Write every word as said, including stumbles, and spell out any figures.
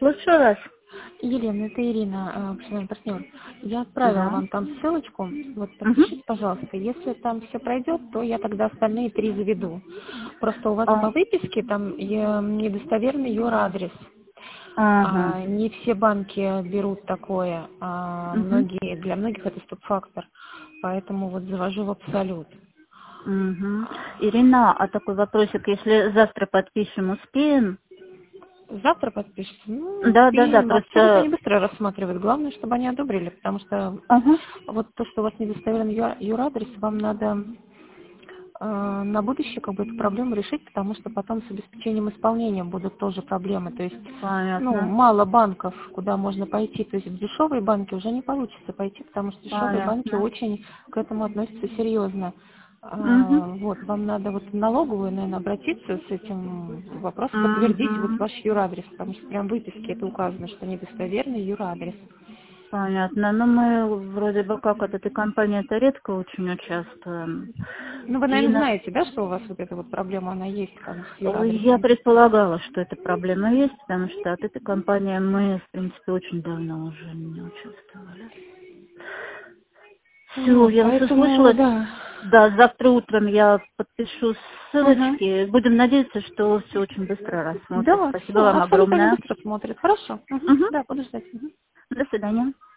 Слушаю вас. Елена, это Ирина, э, партнер. Я отправила Да. вам там ссылочку. Вот Мгм. подпишите, пожалуйста. Если там все пройдет, то я тогда остальные три заведу. Просто у вас А, по выписке там э, недостоверный юрадрес. ага. А, не все банки берут такое, а Мгм. многие, для многих это стоп-фактор. Поэтому вот завожу в абсолют. Мгм. Ирина, а такой вопросик, если завтра подпишем, успеем? Завтра подпишется? Ну, Да, да, да, успеем. Абсолютно они просто... быстро рассматривают. Главное, чтобы они одобрили, потому что Ага. вот то, что у вас недостоверный ю- юрадрес, вам надо э, на будущее как бы эту проблему решить, потому что потом с обеспечением исполнения будут тоже проблемы. То есть, ну, Понятно. мало банков, куда можно пойти. То есть в дешевые банки уже не получится пойти, потому что дешевые банки Понятно. очень к этому относятся серьезно. Угу. А, Вот, вам надо вот в налоговую, наверное, обратиться с этим вопросом, подтвердить вот Угу. ваш юрадрес, потому что прям в выписке это указано, что недостоверный юрадрес. Понятно. Но мы вроде бы как от этой компании-то редко очень участвуем. Ну, вы, И наверное, на... знаете, да, что у вас вот эта вот проблема, она есть там с Я юрадресом? предполагала, что эта проблема есть, потому что от этой компании мы, в принципе, очень давно уже не участвовали. Все, Вот, я вас поэтому, услышала. да. Да, завтра утром я подпишу Ага. ссылочки. Будем надеяться, что все очень быстро рассмотрят. Да, Спасибо все, вам абсолютно не огромное. быстро смотрят. Хорошо. Мгм. Мгм. Да, буду ждать. Мгм. До свидания.